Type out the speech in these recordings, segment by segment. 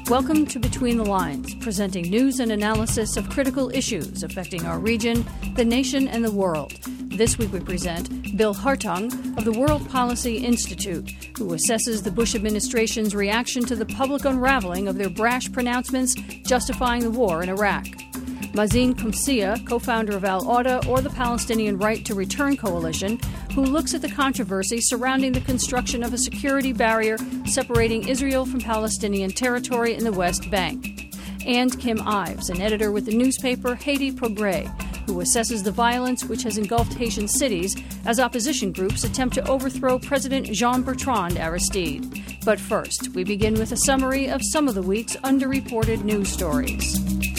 Welcome to Between the Lines, presenting news and analysis of critical issues affecting our region, the nation, and the world. This week we present Bill Hartung of the World Policy Institute, who assesses the Bush administration's reaction to the public unraveling of their brash pronouncements justifying the war in Iraq. Mazen Qamsiyeh, co-founder of Al-Auda, or the Palestinian Right to Return Coalition, who looks at the controversy surrounding the construction of a security barrier separating Israel from Palestinian territory in the West Bank. And Kim Ives, an editor with the newspaper Haiti Progrès, who assesses the violence which has engulfed Haitian cities as opposition groups attempt to overthrow President Jean-Bertrand Aristide. But first, we begin with a summary of some of the week's underreported news stories.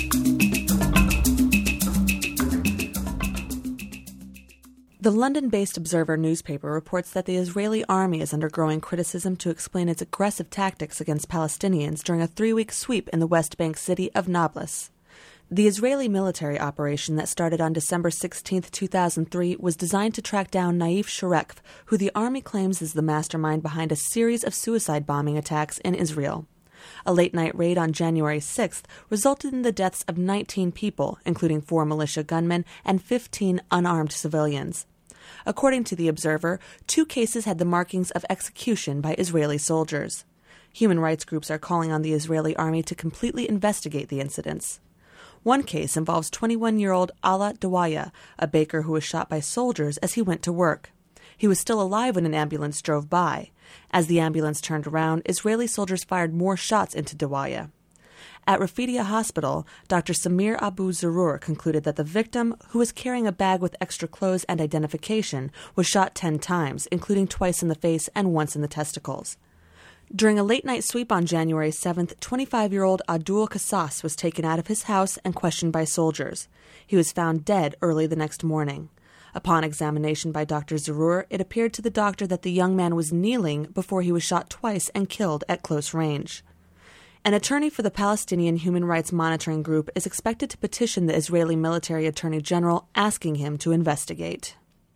The London-based Observer newspaper reports that the Israeli army is under growing criticism to explain its aggressive tactics against Palestinians during a 3-week sweep in the West Bank city of Nablus. The Israeli military operation that started on December 16, 2003, was designed to track down Naif Sherekh, who the army claims is the mastermind behind a series of suicide bombing attacks in Israel. A late-night raid on January 6th resulted in the deaths of 19 people, including 4 militia gunmen and 15 unarmed civilians. According to The Observer, 2 cases had the markings of execution by Israeli soldiers. Human rights groups are calling on the Israeli army to completely investigate the incidents. One case involves 21-year-old Ala Dawaya, a baker who was shot by soldiers as he went to work. He was still alive when an ambulance drove by. As the ambulance turned around, Israeli soldiers fired more shots into Dawaya. At Rafidia Hospital, Dr. Samir Abu Zarur concluded that the victim, who was carrying a bag with extra clothes and identification, was shot 10 times, including twice in the face and once in the testicles. During a late-night sweep on January 7th, 25-year-old Abdul Qassas was taken out of his house and questioned by soldiers. He was found dead early the next morning. Upon examination by Dr. Zarur, it appeared to the doctor that the young man was kneeling before he was shot twice and killed at close range. An attorney for the Palestinian Human Rights Monitoring Group is expected to petition the Israeli military attorney general asking him to investigate.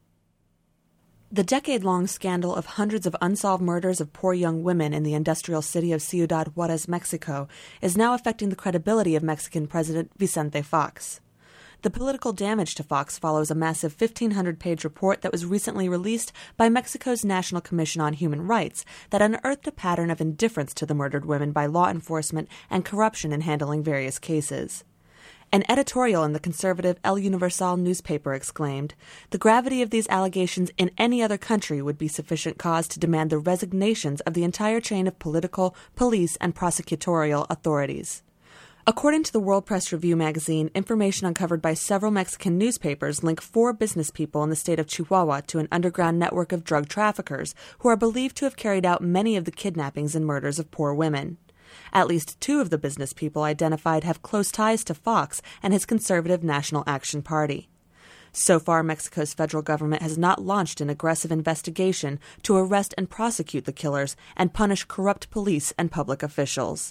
The decade-long scandal of hundreds of unsolved murders of poor young women in the industrial city of Ciudad Juarez, Mexico, is now affecting the credibility of Mexican President Vicente Fox. The political damage to Fox follows a massive 1,500-page report that was recently released by Mexico's National Commission on Human Rights that unearthed a pattern of indifference to the murdered women by law enforcement and corruption in handling various cases. An editorial in the conservative El Universal newspaper exclaimed, "The gravity of these allegations in any other country would be sufficient cause to demand the resignations of the entire chain of political, police, and prosecutorial authorities." According to the World Press Review magazine, information uncovered by several Mexican newspapers link 4 business people in the state of Chihuahua to an underground network of drug traffickers who are believed to have carried out many of the kidnappings and murders of poor women. At least 2 of the business people identified have close ties to Fox and his conservative National Action Party. So far, Mexico's federal government has not launched an aggressive investigation to arrest and prosecute the killers and punish corrupt police and public officials.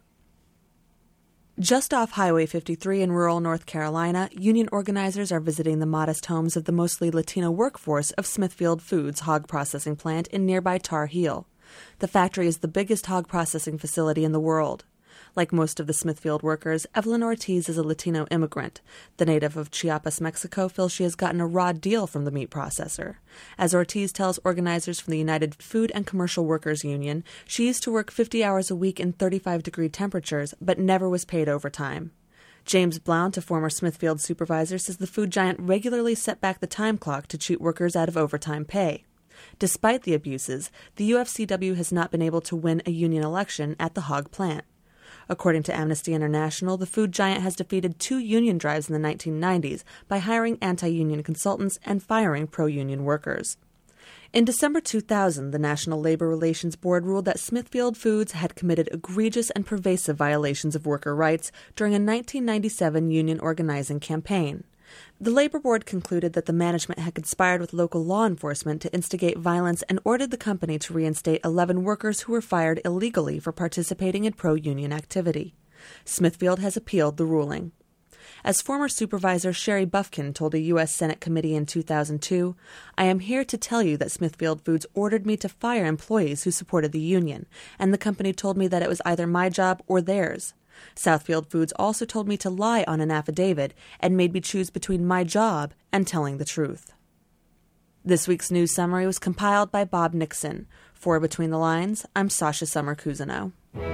Just off Highway 53 in rural North Carolina, union organizers are visiting the modest homes of the mostly Latino workforce of Smithfield Foods hog processing plant in nearby Tar Heel. The factory is the biggest hog processing facility in the world. Like most of the Smithfield workers, Evelyn Ortiz is a Latino immigrant. The native of Chiapas, Mexico, feels she has gotten a raw deal from the meat processor. As Ortiz tells organizers from the United Food and Commercial Workers Union, she used to work 50 hours a week in 35-degree temperatures, but never was paid overtime. James Blount, a former Smithfield supervisor, says the food giant regularly set back the time clock to cheat workers out of overtime pay. Despite the abuses, the UFCW has not been able to win a union election at the hog plant. According to Amnesty International, the food giant has defeated 2 union drives in the 1990s by hiring anti-union consultants and firing pro-union workers. In December 2000, the National Labor Relations Board ruled that Smithfield Foods had committed egregious and pervasive violations of worker rights during a 1997 union organizing campaign. The Labor Board concluded that the management had conspired with local law enforcement to instigate violence and ordered the company to reinstate 11 workers who were fired illegally for participating in pro-union activity. Smithfield has appealed the ruling. As former Supervisor Sherry Bufkin told a U.S. Senate committee in 2002, "I am here to tell you that Smithfield Foods ordered me to fire employees who supported the union, and the company told me that it was either my job or theirs. Southfield Foods also told me to lie on an affidavit and made me choose between my job and telling the truth." This week's news summary was compiled by Bob Nixon. For Between the Lines, I'm Sasha Summer-Cousineau.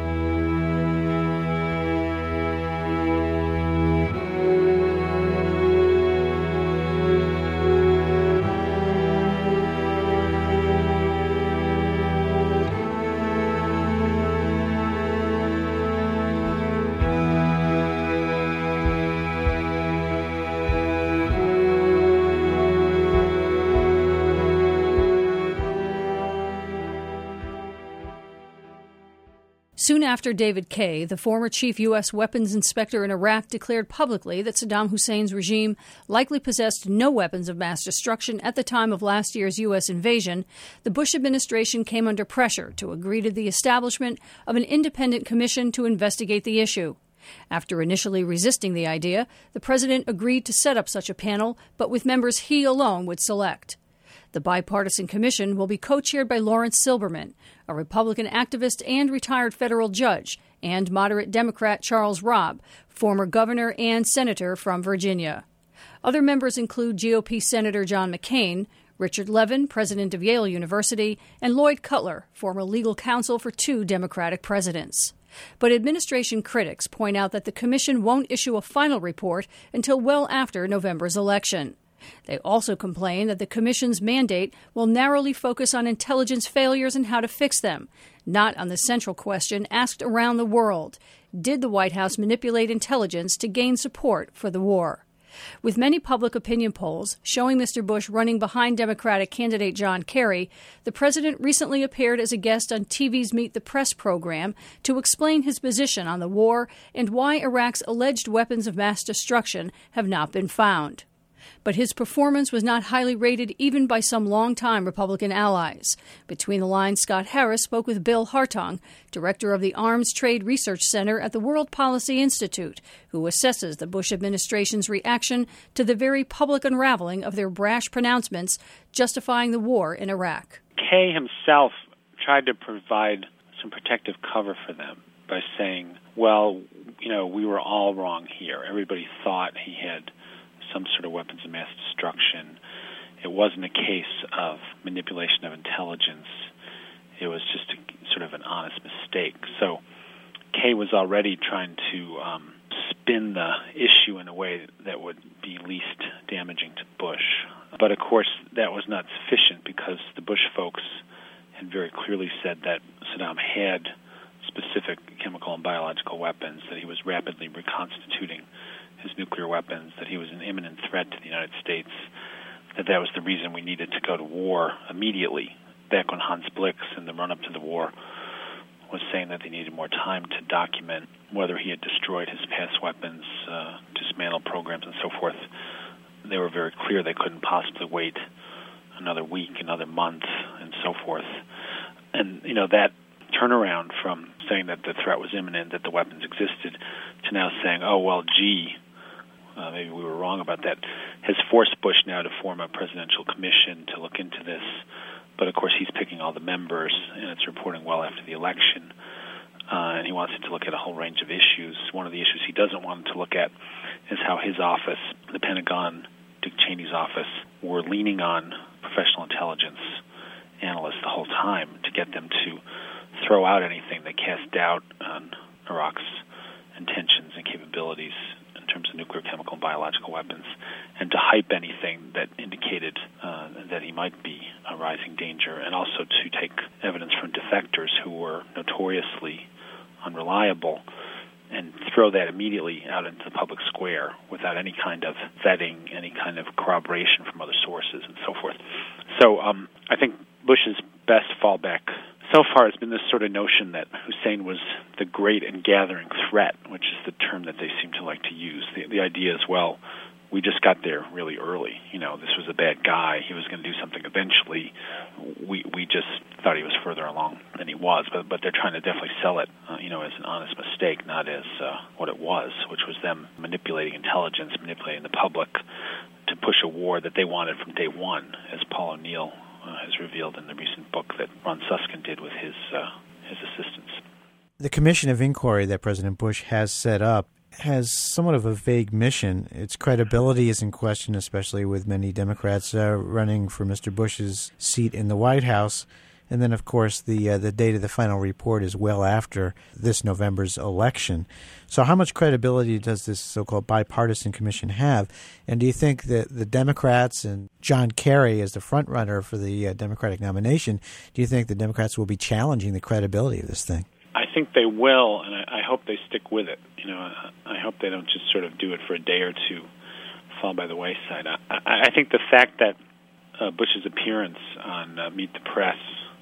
Soon after David Kay, the former chief U.S. weapons inspector in Iraq, declared publicly that Saddam Hussein's regime likely possessed no weapons of mass destruction at the time of last year's U.S. invasion, the Bush administration came under pressure to agree to the establishment of an independent commission to investigate the issue. After initially resisting the idea, the president agreed to set up such a panel, but with members he alone would select. The bipartisan commission will be co-chaired by Lawrence Silberman, a Republican activist and retired federal judge, and moderate Democrat Charles Robb, former governor and senator from Virginia. Other members include GOP Senator John McCain, Richard Levin, president of Yale University, and Lloyd Cutler, former legal counsel for 2 Democratic presidents. But administration critics point out that the commission won't issue a final report until well after November's election. They also complain that the Commission's mandate will narrowly focus on intelligence failures and how to fix them, not on the central question asked around the world: did the White House manipulate intelligence to gain support for the war? With many public opinion polls showing Mr. Bush running behind Democratic candidate John Kerry, the president recently appeared as a guest on TV's Meet the Press program to explain his position on the war and why Iraq's alleged weapons of mass destruction have not been found. But his performance was not highly rated even by some longtime Republican allies. Between the Lines, Scott Harris spoke with Bill Hartung, director of the Arms Trade Research Center at the World Policy Institute, who assesses the Bush administration's reaction to the very public unraveling of their brash pronouncements justifying the war in Iraq. Kay himself tried to provide some protective cover for them by saying, well, we were all wrong here. Everybody thought he had some sort of weapons of mass destruction. It wasn't a case of manipulation of intelligence. It was just sort of an honest mistake. So Kay was already trying to spin the issue in a way that would be least damaging to Bush. But of course, that was not sufficient because the Bush folks had very clearly said that Saddam had specific chemical and biological weapons, that he was rapidly reconstituting his nuclear weapons, that he was an imminent threat to the United States, that was the reason we needed to go to war immediately. Back when Hans Blix, in the run-up to the war, was saying that they needed more time to document whether he had destroyed his past weapons, dismantled programs, and so forth, they were very clear they couldn't possibly wait another week, another month, and so forth. And, that turnaround from saying that the threat was imminent, that the weapons existed, to now saying, maybe we were wrong about that, has forced Bush now to form a presidential commission to look into this. But, of course, he's picking all the members, and it's reporting well after the election. And he wants it to look at a whole range of issues. One of the issues he doesn't want it to look at is how his office, the Pentagon, Dick Cheney's office, were leaning on professional intelligence analysts the whole time to get them to throw out anything that cast doubt on Iraq's intentions and capabilities in terms of nuclear, chemical, and biological weapons, and to hype anything that indicated that he might be a rising danger, and also to take evidence from defectors who were notoriously unreliable and throw that immediately out into the public square without any kind of vetting, any kind of corroboration from other sources, and so forth. So I think Bush's best fallback so far has been this sort of notion that Hussein was the great and gathering threat, which is the term that they seem to like to use. The idea is, well, we just got there really early. This was a bad guy. He was going to do something eventually. We just thought he was further along than he was. But they're trying to definitely sell it, as an honest mistake, not as what it was, which was them manipulating intelligence, manipulating the public to push a war that they wanted from day one, as Paul O'Neill has revealed in the recent book that Ron Suskind did with his assistants. The Commission of Inquiry that President Bush has set up has somewhat of a vague mission. Its credibility is in question, especially with many Democrats running for Mr. Bush's seat in the White House. And then, of course, the date of the final report is well after this November's election. So how much credibility does this so-called bipartisan commission have? And do you think that the Democrats and John Kerry as the front-runner for the Democratic nomination, do you think the Democrats will be challenging the credibility of this thing? I think they will, and I hope they stick with it. I hope they don't just sort of do it for a day or two, fall by the wayside. I think the fact that Bush's appearance on Meet the Press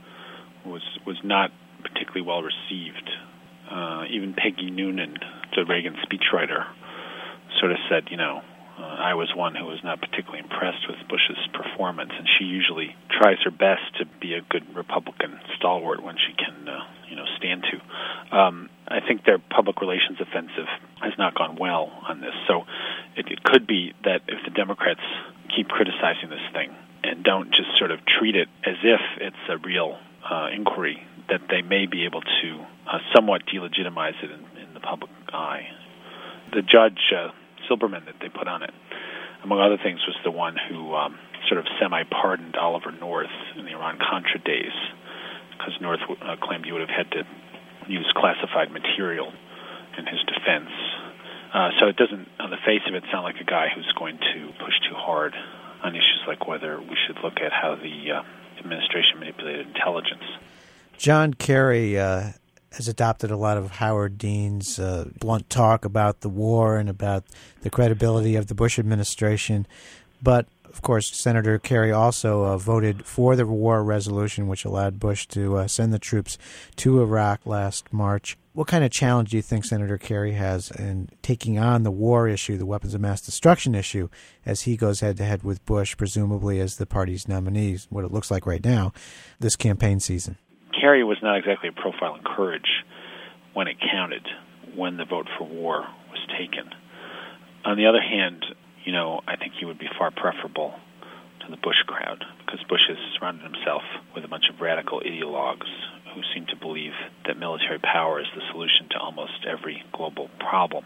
was not particularly well received. Even Peggy Noonan, the Reagan speechwriter, sort of said, I was one who was not particularly impressed with Bush's performance, and she usually tries her best to be a good Republican stalwart when she can, stand to. I think their public relations offensive has not gone well on this. So it could be that if the Democrats keep criticizing this thing and don't just sort of treat it as if it's a real inquiry, that they may be able to somewhat delegitimize it in the public eye. The judge, Silberman, that they put on it, among other things, was the one who sort of semi-pardoned Oliver North in the Iran-Contra days, because North claimed he would have had to use classified material in his defense. So it doesn't, on the face of it, sound like a guy who's going to push too hard on issues like whether we should look at how the administration manipulated intelligence. John Kerry has adopted a lot of Howard Dean's blunt talk about the war and about the credibility of the Bush administration. But, of course, Senator Kerry also voted for the war resolution, which allowed Bush to send the troops to Iraq last March. What kind of challenge do you think Senator Kerry has in taking on the war issue, the weapons of mass destruction issue, as he goes head-to-head with Bush, presumably as the party's nominee, what it looks like right now, this campaign season? Kerry was not exactly a profile in courage when it counted, when the vote for war was taken. On the other hand, I think he would be far preferable to the Bush crowd, because Bush has surrounded himself with a bunch of radical ideologues who seem to believe that military power is the solution to almost every global problem.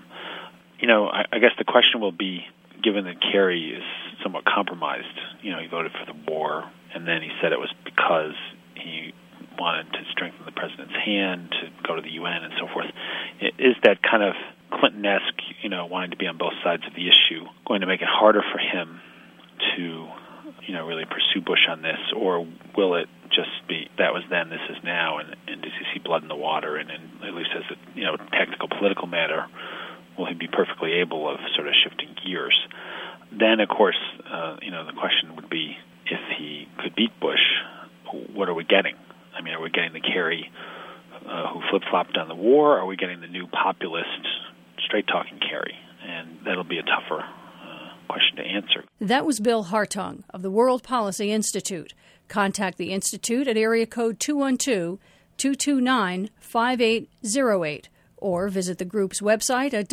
I guess the question will be, given that Kerry is somewhat compromised, he voted for the war, and then he said it was because he wanted to strengthen the president's hand to go to the UN and so forth. Is that kind of Clinton-esque, wanting to be on both sides of the issue, going to make it harder for him to, really pursue Bush on this, or will it just be that was then, this is now, and does he see blood in the water, and at least as a tactical political matter, will he be perfectly able of sort of shifting gears? Then, of course, the question would be, if he could beat Bush, what are we getting? I mean, are we getting the Kerry who flip-flopped on the war, or are we getting the new populist, straight-talking Kerry? And that'll be a tougher question to answer. That was Bill Hartung of the World Policy Institute. Contact the Institute at area code 212-229-5808 or visit the group's website at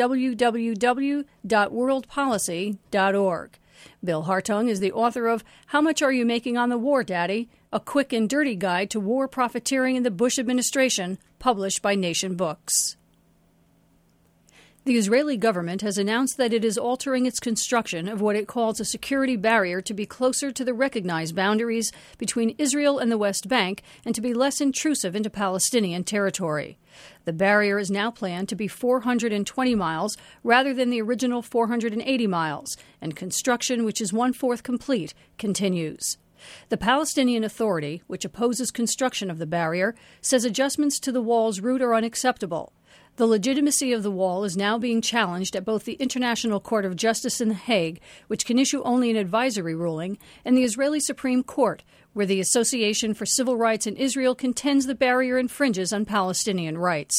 www.worldpolicy.org. Bill Hartung is the author of How Much Are You Making on the War, Daddy? A Quick and Dirty Guide to War Profiteering in the Bush Administration, published by Nation Books. The Israeli government has announced that it is altering its construction of what it calls a security barrier to be closer to the recognized boundaries between Israel and the West Bank and to be less intrusive into Palestinian territory. The barrier is now planned to be 420 miles rather than the original 480 miles, and construction, which is 1/4 complete, continues. The Palestinian Authority, which opposes construction of the barrier, says adjustments to the wall's route are unacceptable. The legitimacy of the wall is now being challenged at both the International Court of Justice in The Hague, which can issue only an advisory ruling, and the Israeli Supreme Court, where the Association for Civil Rights in Israel contends the barrier infringes on Palestinian rights.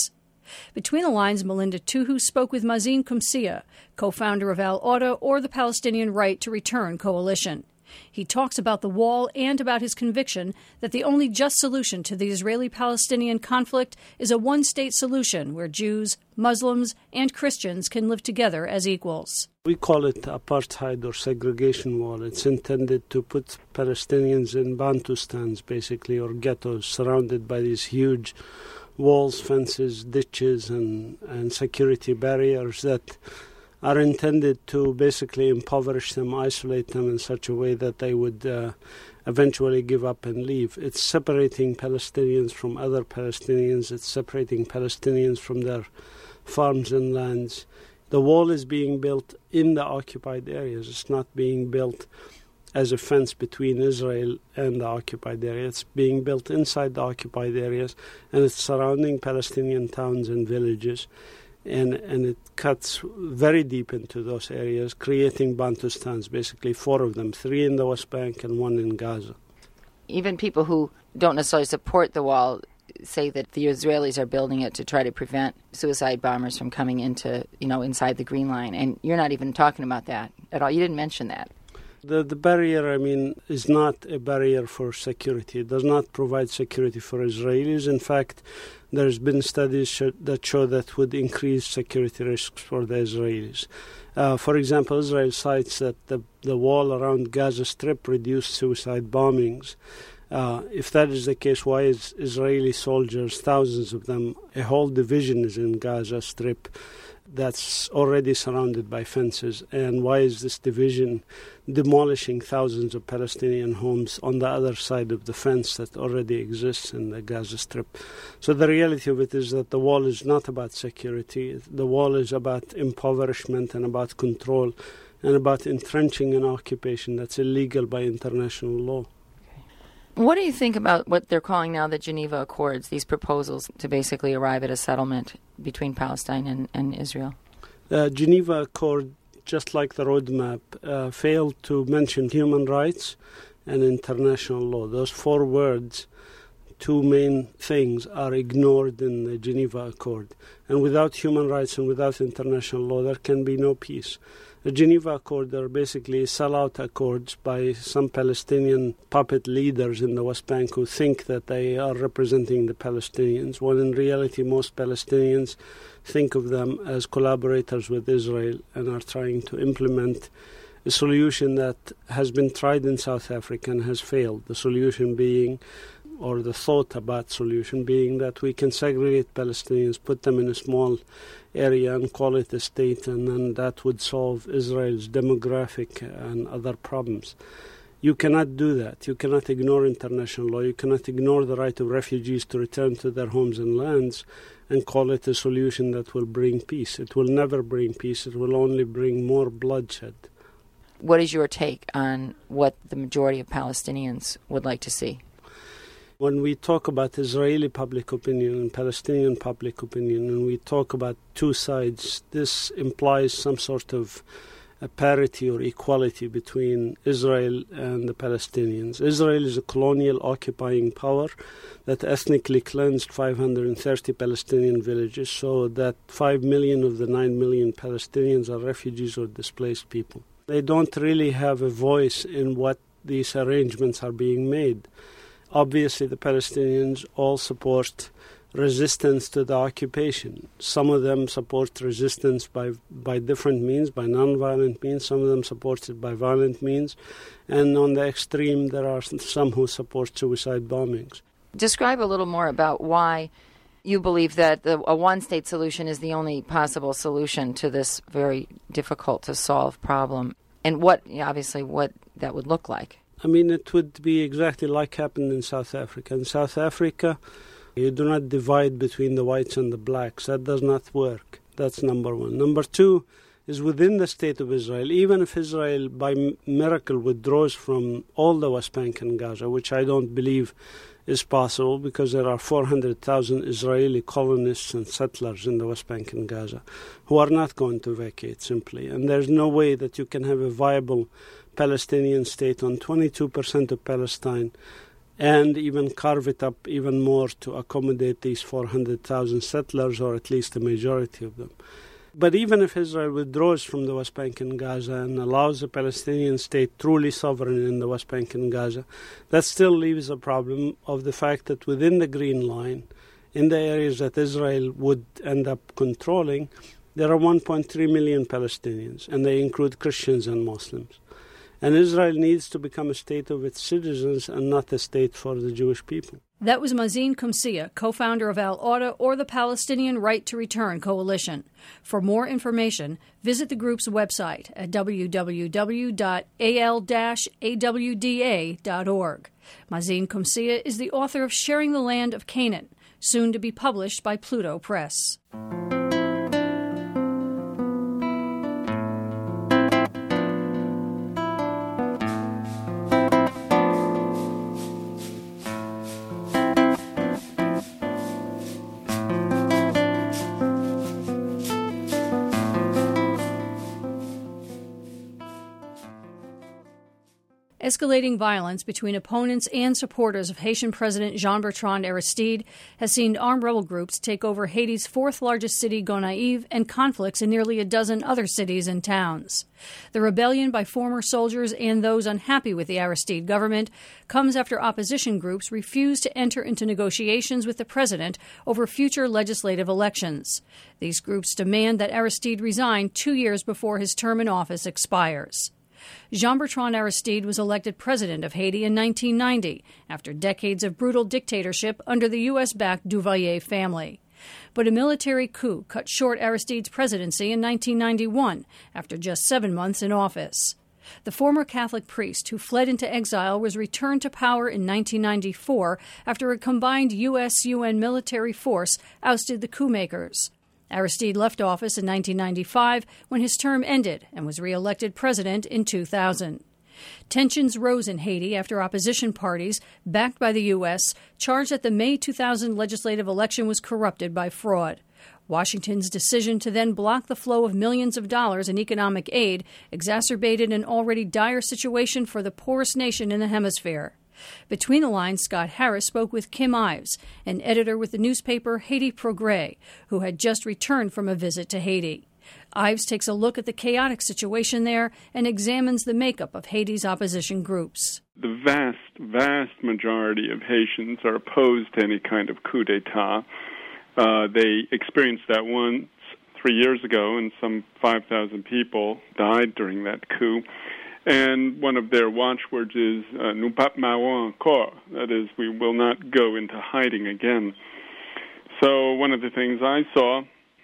Between the lines, Melinda Tuhu spoke with Mazin Kumsia, co-founder of Al-Auda or the Palestinian Right to Return Coalition. He talks about the wall and about his conviction that the only just solution to the Israeli-Palestinian conflict is a one-state solution where Jews, Muslims, and Christians can live together as equals. We call it apartheid or segregation wall. It's intended to put Palestinians in Bantustans, basically, or ghettos, surrounded by these huge walls, fences, ditches, and security barriers that are intended to basically impoverish them, isolate them in such a way that they would eventually give up and leave. It's separating Palestinians from other Palestinians. It's separating Palestinians from their farms and lands. The wall is being built in the occupied areas. It's not being built as a fence between Israel and the occupied area. It's being built inside the occupied areas, and it's surrounding Palestinian towns and villages. And it cuts very deep into those areas, creating Bantustans, basically 4 of them, 3 in the West Bank and 1 in Gaza. Even people who don't necessarily support the wall say that the Israelis are building it to try to prevent suicide bombers from coming into, inside the Green Line. And you're not even talking about that at all. You didn't mention that. The barrier, is not a barrier for security. It does not provide security for Israelis. In fact, there's been studies that show that would increase security risks for the Israelis. For example, Israel cites that the wall around Gaza Strip reduced suicide bombings. If that is the case, why is Israeli soldiers, thousands of them, a whole division is in Gaza Strip that's already surrounded by fences, and why is this division demolishing thousands of Palestinian homes on the other side of the fence that already exists in the Gaza Strip? So the reality of it is that the wall is not about security. The wall is about impoverishment and about control and about entrenching an occupation that's illegal by international law. What do you think about what they're calling now the Geneva Accords, these proposals to basically arrive at a settlement between Palestine and Israel? The Geneva Accord, just like the roadmap, failed to mention human rights and international law. Those 4 words, 2 main things, are ignored in the Geneva Accord. And without human rights and without international law, there can be no peace. The Geneva Accord are basically sellout accords by some Palestinian puppet leaders in the West Bank who think that they are representing the Palestinians, when in reality most Palestinians think of them as collaborators with Israel and are trying to implement a solution that has been tried in South Africa and has failed. The solution being, or the thought about solution being, that we can segregate Palestinians, put them in a small area and call it a state, and then that would solve Israel's demographic and other problems. You cannot do that. You cannot ignore international law. You cannot ignore the right of refugees to return to their homes and lands and call it a solution that will bring peace. It will never bring peace. It will only bring more bloodshed. What is your take on what the majority of Palestinians would like to see? When we talk about Israeli public opinion and Palestinian public opinion, and we talk about 2 sides, this implies some sort of a parity or equality between Israel and the Palestinians. Israel is a colonial occupying power that ethnically cleansed 530 Palestinian villages, so that 5 million of the 9 million Palestinians are refugees or displaced people. They don't really have a voice in what these arrangements are being made. Obviously, the Palestinians all support resistance to the occupation. Some of them support resistance by different means, by non-violent means. Some of them support it by violent means. And on the extreme, there are some who support suicide bombings. Describe a little more about why you believe that a one-state solution is the only possible solution to this very difficult-to-solve problem, and what that would look like. It would be exactly like happened in South Africa. In South Africa, you do not divide between the whites and the blacks. That does not work. That's number 1. Number 2 is within the state of Israel. Even if Israel, by miracle, withdraws from all the West Bank and Gaza, which I don't believe is possible because there are 400,000 Israeli colonists and settlers in the West Bank and Gaza who are not going to vacate simply. And there's no way that you can have a viable Palestinian state on 22% of Palestine and even carve it up even more to accommodate these 400,000 settlers, or at least the majority of them. But even if Israel withdraws from the West Bank and Gaza and allows a Palestinian state truly sovereign in the West Bank and Gaza, that still leaves a problem of the fact that within the Green Line, in the areas that Israel would end up controlling, there are 1.3 million Palestinians, and they include Christians and Muslims. And Israel needs to become a state of its citizens and not a state for the Jewish people. That was Mazin Kumsia, co-founder of Al-Auda, or the Palestinian Right to Return Coalition. For more information, visit the group's website at www.al-awda.org. Mazin Kumsia is the author of Sharing the Land of Canaan, soon to be published by Pluto Press. Escalating violence between opponents and supporters of Haitian President Jean-Bertrand Aristide has seen armed rebel groups take over Haiti's fourth-largest city, Gonaïves, and conflicts in nearly a dozen other cities and towns. The rebellion by former soldiers and those unhappy with the Aristide government comes after opposition groups refuse to enter into negotiations with the president over future legislative elections. These groups demand that Aristide resign 2 years before his term in office expires. Jean-Bertrand Aristide was elected president of Haiti in 1990 after decades of brutal dictatorship under the U.S.-backed Duvalier family. But a military coup cut short Aristide's presidency in 1991 after just 7 months in office. The former Catholic priest who fled into exile was returned to power in 1994 after a combined U.S.-UN military force ousted the coup makers. Aristide left office in 1995 when his term ended and was re-elected president in 2000. Tensions rose in Haiti after opposition parties, backed by the U.S., charged that the May 2000 legislative election was corrupted by fraud. Washington's decision to then block the flow of millions of dollars in economic aid exacerbated an already dire situation for the poorest nation in the hemisphere. Between the lines, Scott Harris spoke with Kim Ives, an editor with the newspaper Haiti Progrès, who had just returned from a visit to Haiti. Ives takes a look at the chaotic situation there and examines the makeup of Haiti's opposition groups. The vast majority of Haitians are opposed to any kind of coup d'etat. They experienced that once 3 years ago, and some 5,000 people died during that coup. And one of their watchwords is, nous pas marrons encore, that is, we will not go into hiding again. So one of the things I saw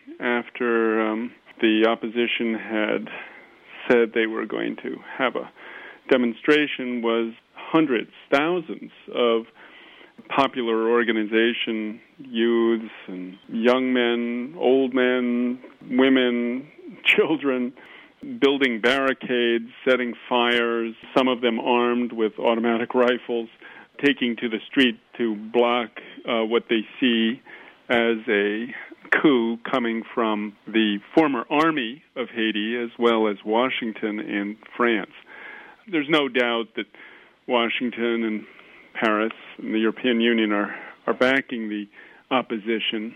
after the opposition had said they were going to have a demonstration was hundreds, thousands of popular organization youths and young men, old men, women, children, building barricades, setting fires, some of them armed with automatic rifles, taking to the street to block what they see as a coup coming from the former army of Haiti as well as Washington and France. There's no doubt that Washington and Paris and the European Union are backing the opposition.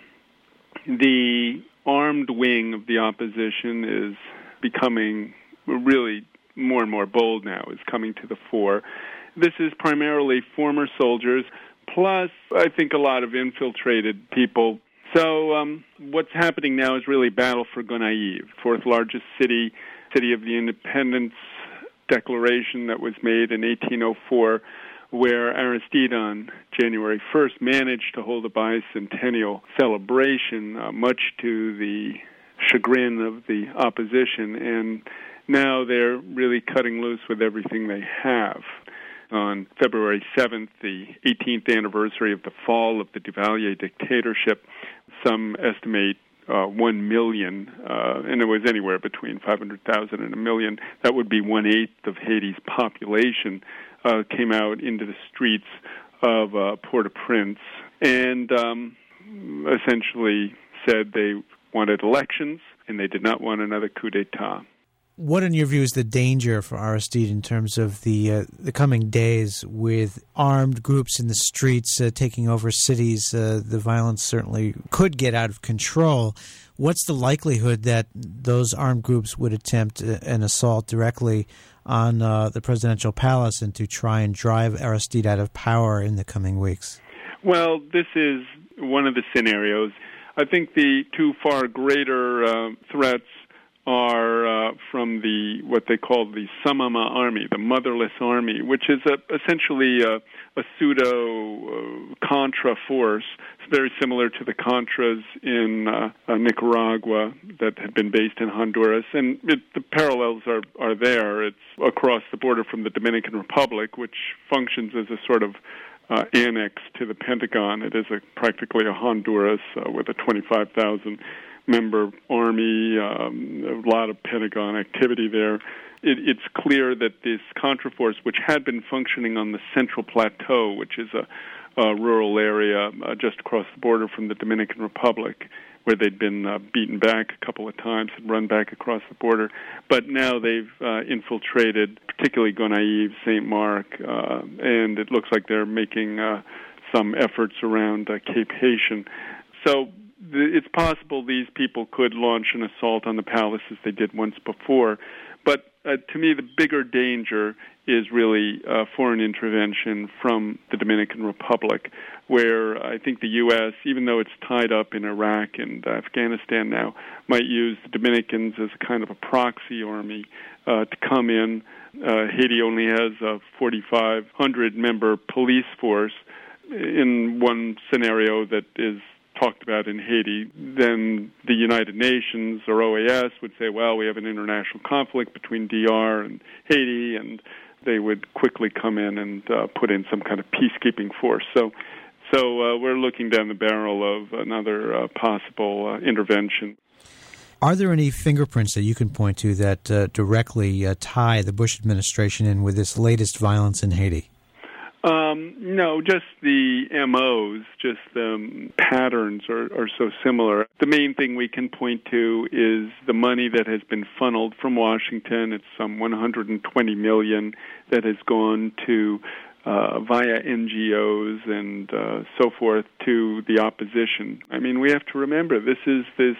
The armed wing of the opposition is becoming really more and more bold now, is coming to the fore. This is primarily former soldiers, plus I think a lot of infiltrated people. So what's happening now is really battle for Gonaïves, fourth largest city of the independence declaration that was made in 1804, where Aristide on January 1st managed to hold a bicentennial celebration, much to the chagrin of the opposition, and now they're really cutting loose with everything they have. On February 7th, the 18th anniversary of the fall of the Duvalier dictatorship, some estimate 1 million, and it was anywhere between 500,000 and 1 million, that would be 1/8 of Haiti's population, came out into the streets of Port-au-Prince and essentially said they wanted elections, and they did not want another coup d'etat. What, in your view, is the danger for Aristide in terms of the coming days with armed groups in the streets taking over cities? The violence certainly could get out of control. What's the likelihood that those armed groups would attempt an assault directly on the presidential palace and to try and drive Aristide out of power in the coming weeks? Well, this is one of the scenarios. I think the two far greater threats are from what they call the Samama army, the motherless army, which is essentially a pseudo-Contra force. It's very similar to the Contras in Nicaragua that had been based in Honduras, and the parallels are there. It's across the border from the Dominican Republic, which functions as a sort of annex to the Pentagon. It is practically a Honduras with a 25,000-member army, a lot of Pentagon activity there. It's clear that this Contra force, which had been functioning on the Central Plateau, which is a rural area just across the border from the Dominican Republic, where they'd been beaten back a couple of times and run back across the border. But now they've infiltrated, particularly Gonaives, St. Mark, and it looks like they're making some efforts around Cape Haitian. So it's possible these people could launch an assault on the palace as they did once before. But to me, the bigger danger is really foreign intervention from the Dominican Republic, where I think the U.S., even though it's tied up in Iraq and Afghanistan now, might use the Dominicans as a kind of a proxy army to come in. Haiti only has a 4,500-member police force. In one scenario that is talked about in Haiti, then the United Nations or OAS would say, well, we have an international conflict between DR and Haiti, and they would quickly come in and put in some kind of peacekeeping force. So we're looking down the barrel of another possible intervention. Are there any fingerprints that you can point to that directly tie the Bush administration in with this latest violence in Haiti? No, just the MOs, just the patterns are so similar. The main thing we can point to is the money that has been funneled from Washington. It's some $120 million that has gone to via NGOs and so forth to the opposition. I mean, we have to remember this is this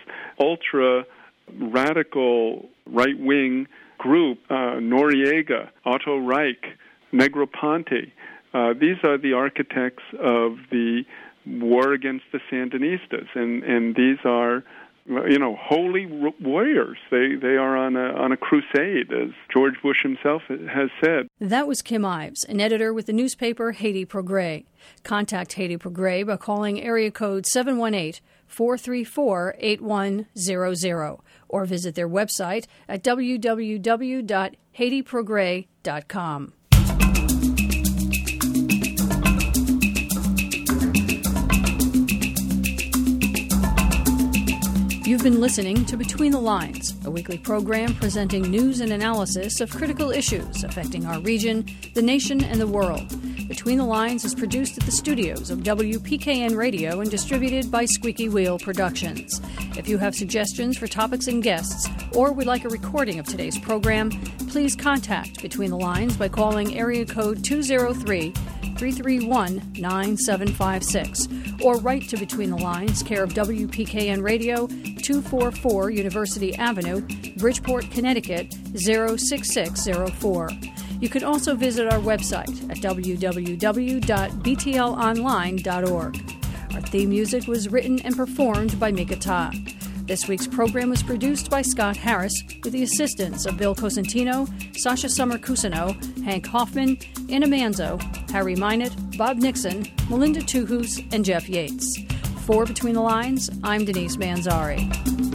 ultra-radical right-wing group, Noriega, Otto Reich, Negroponte. These are the architects of the war against the Sandinistas, and these are, holy warriors. They are on a crusade, as George Bush himself has said. That was Kim Ives, an editor with the newspaper Haiti Progrès. Contact Haiti Progrès by calling area code 718-434-8100 or visit their website at www.haitiprogrès.com. You've been listening to Between the Lines, a weekly program presenting news and analysis of critical issues affecting our region, the nation, and the world. Between the Lines is produced at the studios of WPKN Radio and distributed by Squeaky Wheel Productions. If you have suggestions for topics and guests, or would like a recording of today's program, please contact Between the Lines by calling area code 203-331-9756 or write to Between the Lines, care of WPKN Radio, 244 University Avenue, Bridgeport, Connecticut, 06604. You can also visit our website at www.btlonline.org. Our theme music was written and performed by Mika Ta. This week's program was produced by Scott Harris with the assistance of Bill Cosentino, Sasha Summer-Cusino, Hank Hoffman, Anna Manzo, Harry Minott, Bob Nixon, Melinda Tuhus, and Jeff Yates. For Between the Lines, I'm Denise Manzari.